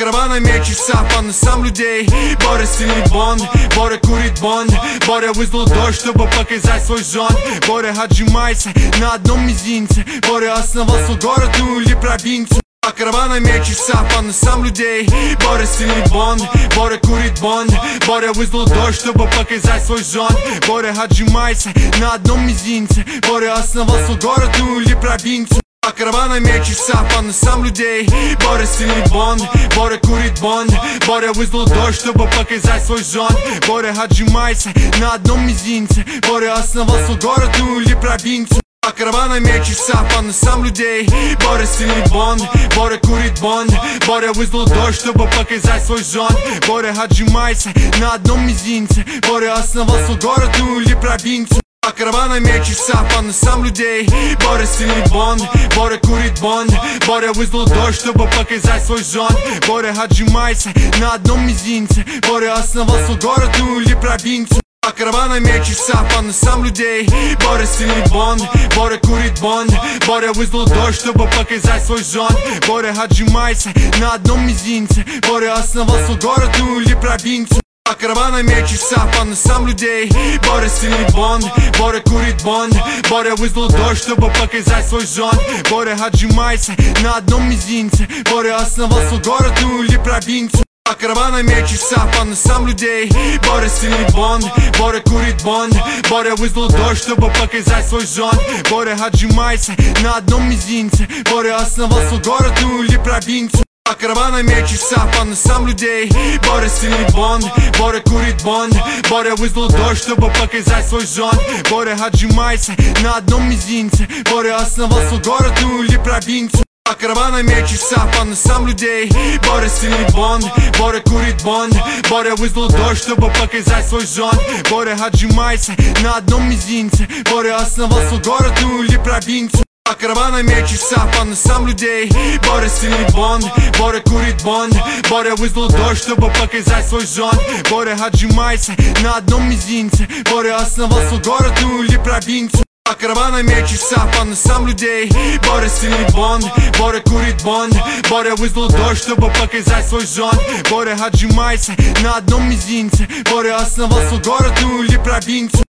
каравана мечется по носам людей. Боря сильный бонд, Боря курит бонд, Боря вызвал дождь, чтобы показать свой зон. Боря отжимается на одном мизинце, Боря основал свой город, ну или провинцию. Каравана мечется по носам людей. Боря сильный бонд, Боря курит бонд, Боря вызвал дождь, чтобы показать свой зон. Боря отжимается на одном мизинце, Боря основал свой город, ну или провинцию. Каравана мечется по носам людей. Боря сильный бонд, Боря курит бонд, Боря вызвал дождь, чтобы показать свой зон. Боря отжимается на одном мизинце, Боря основал свой город, ну или провинцию. Каравана мечется по носам людей. Боря сильный бонд, Боря курит бонд, Боря вызвал дождь, чтобы показать свой зон. Боря отжимается на одном мизинце, Боря основал свой город, ну или провинцию. Каравана мечется по носам людей. Боря сильный бонд, Боря курит бонд, Боря вызвал дождь, чтобы показать свой зон. Боря отжимается на одном мизинце, Боря основал свой город, ну или провинцию. Каравана мечется по носам людей. Боря сильный бонд, Боря курит бонд, Боря вызвал дождь, чтобы показать свой зон. Боря отжимается на одном мизинце, Боря основал свой город, ну или провинцию. Каравана мечется по носам людей. Боря сильный бонд, Боря курит бонд, Боря вызвал дождь, чтобы показать свой зон. Боря отжимается на одном мизинце, Боря основал свой город, ну или провинцию. Каравана мечется по носам людей. Боря сильный бонд, Боря курит бонд, Боря вызвал дождь, чтобы показать свой зон. Боря отжимается на одном мизинце, Боря основал свой город, ну или провинцию. Каравана мечется по носам людей. Боря сильный бонд, Боря курит бонд, Боря вызвал дождь, чтобы показать свой зон. Боря отжимается на одном мизинце, Боря основал свой город, ну или провинцию. Каравана мечется по носам людей. Боря сильный бонд, Боря курит бонд, Боря вызвал дождь, чтобы показать свой зон. Боря отжимается на одном мизинце, Боря основал свой город, ну или провинцию. Каравана мечется по носам людей. Боря сильный бонд, Боря курит бонд, Боря вызвал дождь, чтобы показать свой зон. Боря отжимается на одном мизинце, Боря основал свой город, ну или провинцию. Каравана мечется по носам людей. Боря сильный бонд, Боря курит бонд, Боря вызвал дождь, чтобы показать свой зон. Боря отжимается на одном мизинце, Боря основал свой город, ну или провинцию.